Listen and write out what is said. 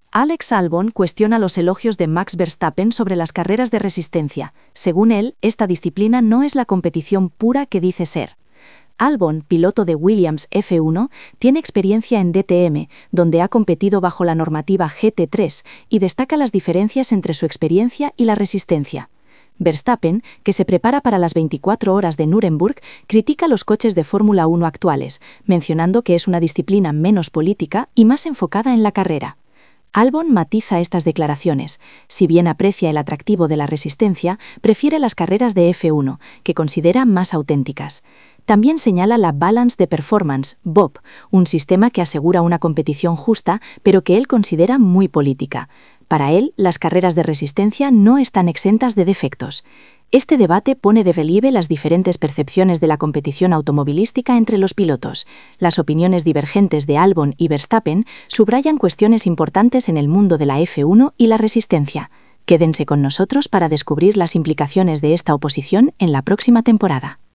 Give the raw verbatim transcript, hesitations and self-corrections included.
Alex Albon cuestiona los elogios de Max Verstappen sobre las carreras de resistencia. Según él, esta disciplina no es la competición pura que dice ser. Albon, piloto de Williams F uno, tiene experiencia en D T M, donde ha competido bajo la normativa G T tres, y destaca las diferencias entre su experiencia y la resistencia. Verstappen, que se prepara para las veinticuatro horas de Nuremberg, critica los coches de Fórmula uno actuales, mencionando que es una disciplina menos política y más enfocada en la carrera. Albon matiza estas declaraciones. Si bien aprecia el atractivo de la resistencia, prefiere las carreras de F uno, que considera más auténticas. También señala la Balance de Performance, B O P, un sistema que asegura una competición justa, pero que él considera muy política. Para él, las carreras de resistencia no están exentas de defectos. Este debate pone de relieve las diferentes percepciones de la competición automovilística entre los pilotos. Las opiniones divergentes de Albon y Verstappen subrayan cuestiones importantes en el mundo de la F uno y la resistencia. Quédense con nosotros para descubrir las implicaciones de esta oposición en la próxima temporada.